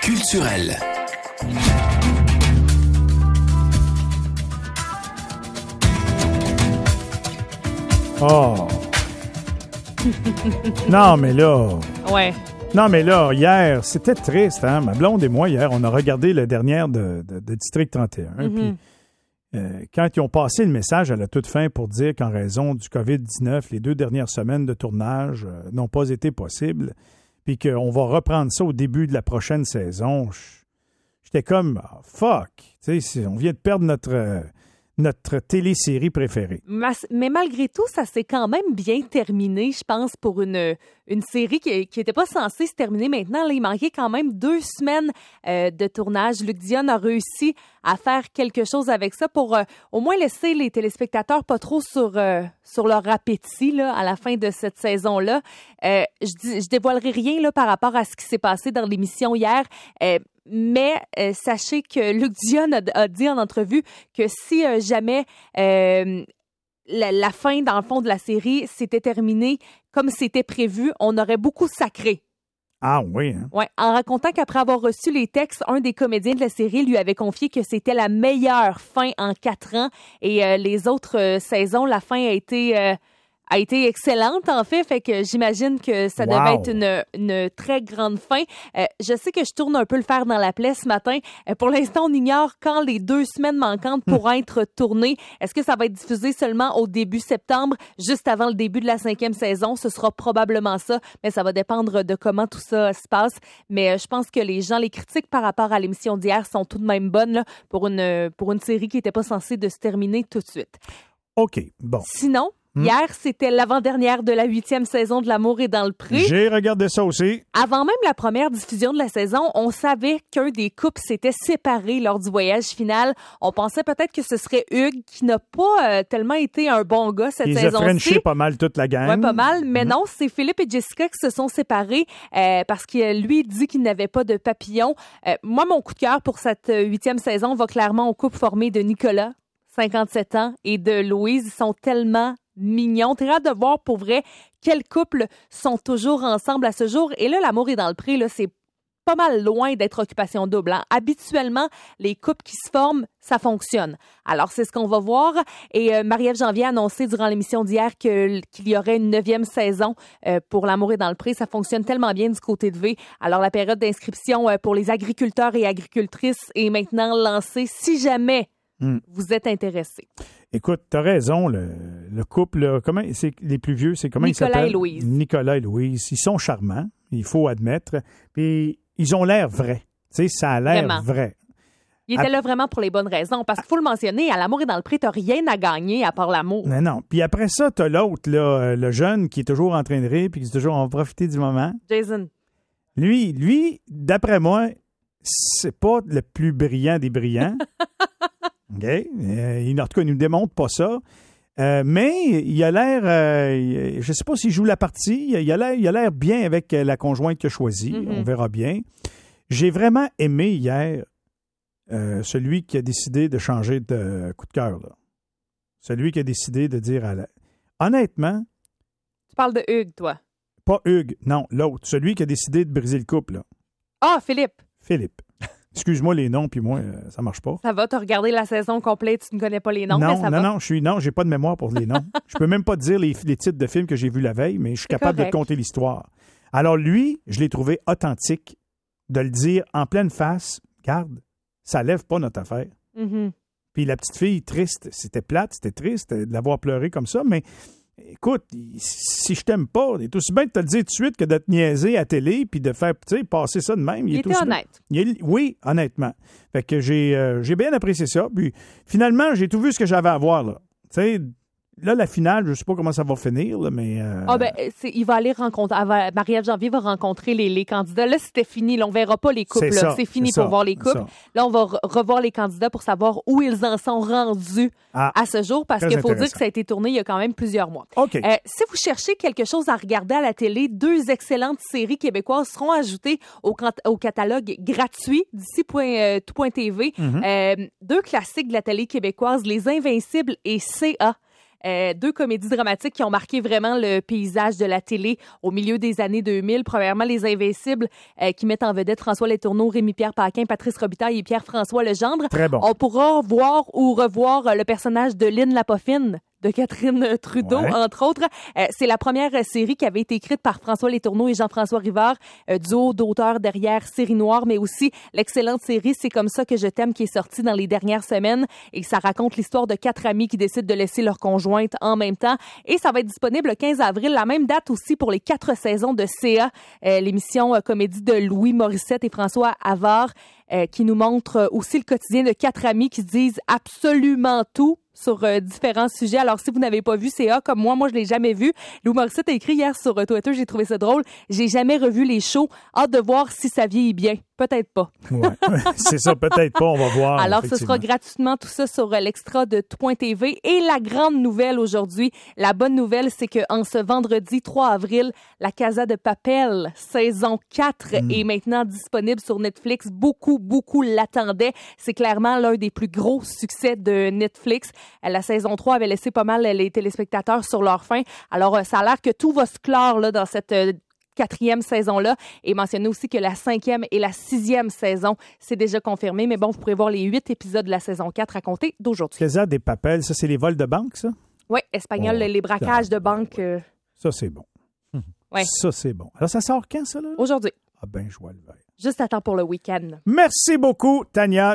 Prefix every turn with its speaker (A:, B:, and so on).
A: culturel.
B: Oh! Non, mais là...
C: Ouais.
B: Non, mais là, hier, c'était triste, hein? Ma blonde et moi, hier, on a regardé la dernière de District 31. Puis, quand ils ont passé le message à la toute fin pour dire qu'en raison du COVID-19, les 2 dernières semaines de tournage n'ont pas été possibles, puis qu'on va reprendre ça au début de la prochaine saison, j'étais comme, fuck! Tu sais, on vient de perdre notre télésérie préférée.
C: Mais malgré tout, ça s'est quand même bien terminé, je pense, pour une série qui n'était pas censée se terminer maintenant. Là, il manquait quand même 2 semaines de tournage. Luc Dion a réussi à faire quelque chose avec ça pour au moins laisser les téléspectateurs pas trop sur leur appétit là, à la fin de cette saison-là. Je dévoilerai rien là, par rapport à ce qui s'est passé dans l'émission hier. Mais sachez que Luc Dion a dit en entrevue que si jamais la fin, dans le fond, de la série s'était terminée comme c'était prévu, on aurait beaucoup sacré.
B: Ah oui, hein?
C: Ouais, en racontant qu'après avoir reçu les textes, un des comédiens de la série lui avait confié que c'était la meilleure fin en 4 ans. Et les autres saisons, la fin a été excellente, en fait que j'imagine que ça devait être une très grande fin. Je sais que je tourne un peu le fer dans la plaie ce matin. Pour l'instant, on ignore quand les 2 semaines manquantes pourront être tournées. Est-ce que ça va être diffusé seulement au début septembre, juste avant le début de la 5e saison? Ce sera probablement ça, mais ça va dépendre de comment tout ça se passe. Mais je pense que les critiques par rapport à l'émission d'hier sont tout de même bonnes là, pour une série qui n'était pas censée de se terminer tout de suite.
B: OK, bon.
C: Sinon, hier, c'était l'avant-dernière de la 8e saison de L'Amour est dans le pré.
B: J'ai regardé ça aussi.
C: Avant même la première diffusion de la saison, on savait qu'un des couples s'était séparé lors du voyage final. On pensait peut-être que ce serait Hugues, qui n'a pas tellement été un bon gars cette saison-ci.
B: Ils ont frenché pas mal toute la gang.
C: Oui, pas mal. Mais non, c'est Philippe et Jessica qui se sont séparés parce que lui dit qu'il n'avait pas de papillon. Moi, mon coup de cœur pour cette 8e saison va clairement au couple formé de Nicolas, 57 ans, et de Louise. Ils sont tellement mignons. T'es hâte de voir pour vrai quels couples sont toujours ensemble à ce jour. Et là, L'amour est dans le pré, là, c'est pas mal loin d'être occupation double. Hein. Habituellement, les couples qui se forment, ça fonctionne. Alors, c'est ce qu'on va voir. Et Marie-Ève Janvier a annoncé durant l'émission d'hier qu'il y aurait une 9e saison pour L'amour est dans le pré. Ça fonctionne tellement bien du côté de V. Alors, la période d'inscription pour les agriculteurs et agricultrices est maintenant lancée. Si jamais vous êtes intéressés.
B: Écoute, t'as raison, le couple, là, comment c'est les plus vieux, c'est comment
C: Nicolas
B: ils s'appellent?
C: et Louise.
B: Nicolas et Louise. Ils sont charmants, il faut admettre. Puis ils ont l'air vrais. Tu sais, ça a l'air
C: Vraiment.
B: vrai.
C: Il était là vraiment pour les bonnes raisons. Parce qu'il faut le mentionner, à L'amour est dans le pré, t'as rien à gagner à part l'amour.
B: Non. Puis après ça, t'as l'autre, là, le jeune qui est toujours en train de rire puis qui est toujours en profiter du moment.
C: Jason.
B: Lui, d'après moi, c'est pas le plus brillant des brillants. OK? En tout cas, il ne nous démontre pas ça. Mais il a l'air... je ne sais pas s'il joue la partie. Il a l'air bien avec la conjointe qu'il a choisie. On verra bien. J'ai vraiment aimé hier celui qui a décidé de changer de coup de cœur. Là. Celui qui a décidé de dire... Honnêtement...
C: Tu parles de Hugues, toi.
B: Pas Hugues, non, l'autre. Celui qui a décidé de briser le couple. Là.
C: Ah, Philippe.
B: Philippe. Excuse-moi les noms, puis moi, ça marche pas.
C: Ça va, t'as regardé la saison complète, tu ne connais pas les noms, mais ça va.
B: Non, j'ai pas de mémoire pour les noms. Je peux même pas te dire les titres de films que j'ai vus la veille, mais je suis capable de te conter l'histoire. Alors lui, je l'ai trouvé authentique de le dire en pleine face. Garde, ça lève pas notre affaire. Puis la petite fille, triste, c'était plate, c'était triste de l'avoir pleuré comme ça, mais écoute, si je t'aime pas, il est aussi bien de te le dire tout de suite que de te niaiser à télé puis de faire, tu sais, passer ça de même.
C: Il était honnête.
B: Oui, honnêtement. Fait que j'ai bien apprécié ça. Puis finalement, j'ai tout vu ce que j'avais à voir, là. Tu sais, là, la finale, je sais pas comment ça va finir, là, mais...
C: il va aller rencontrer... Marie-Ève Janvier va rencontrer les candidats. Là, c'était fini. Là, on verra pas les couples. C'est fini pour voir les couples. Là, on va revoir les candidats pour savoir où ils en sont rendus à ce jour, parce qu'il faut dire que ça a été tourné il y a quand même plusieurs mois.
B: Okay.
C: Si vous cherchez quelque chose à regarder à la télé, 2 excellentes séries québécoises seront ajoutées au catalogue gratuit d'ici tout.tv. 2 classiques de la télé québécoise, Les Invincibles et C.A., 2 comédies dramatiques qui ont marqué vraiment le paysage de la télé au milieu des années 2000. Premièrement, Les Invincibles, qui mettent en vedette François Letourneau, Rémi-Pierre Paquin, Patrice Robitaille et Pierre-François Legendre.
B: Très bon.
C: On pourra voir ou revoir le personnage de Lynn Lapoffine, de Catherine Trudeau, entre autres. C'est la première série qui avait été écrite par François Letourneau et Jean-François Rivard, duo d'auteurs derrière Série Noire, mais aussi l'excellente série C'est comme ça que je t'aime qui est sortie dans les dernières semaines et ça raconte l'histoire de 4 amis qui décident de laisser leur conjointe en même temps. Et ça va être disponible le 15 avril, la même date aussi pour les 4 saisons de CA, l'émission comédie de Louis Morissette et François Havard, qui nous montre aussi le quotidien de 4 amis qui se disent absolument tout sur différents sujets. Alors, si vous n'avez pas vu CA comme moi je l'ai jamais vu. Louis Morissette a écrit hier sur Twitter, j'ai trouvé ça drôle. J'ai jamais revu les shows. Hâte de voir si ça vieillit bien. Peut-être pas.
B: Ouais. C'est ça, peut-être pas, on va voir.
C: Alors, ce sera gratuitement tout ça sur l'extra de Tout.tv. Et la grande nouvelle aujourd'hui, la bonne nouvelle, c'est qu'en ce vendredi 3 avril, La Casa de Papel, saison 4, est maintenant disponible sur Netflix. Beaucoup l'attendaient. C'est clairement l'un des plus gros succès de Netflix. La saison 3 avait laissé pas mal les téléspectateurs sur leur faim. Alors, ça a l'air que tout va se clore là, dans cette 4e saison-là. Et mentionner aussi que la 5e et la 6e saison, c'est déjà confirmé. Mais bon, vous pourrez voir les 8 épisodes de la saison 4 à compter d'aujourd'hui.
B: Casa des Papel, ça, c'est les vols de banque, ça?
C: Oui, espagnol, les braquages de banque.
B: Ça, c'est bon.
C: Ouais.
B: Ça, c'est bon. Alors, ça sort quand, ça, là?
C: Aujourd'hui.
B: Ah ben, je vois le vert.
C: Juste à temps pour le week-end.
B: Merci beaucoup, Tania.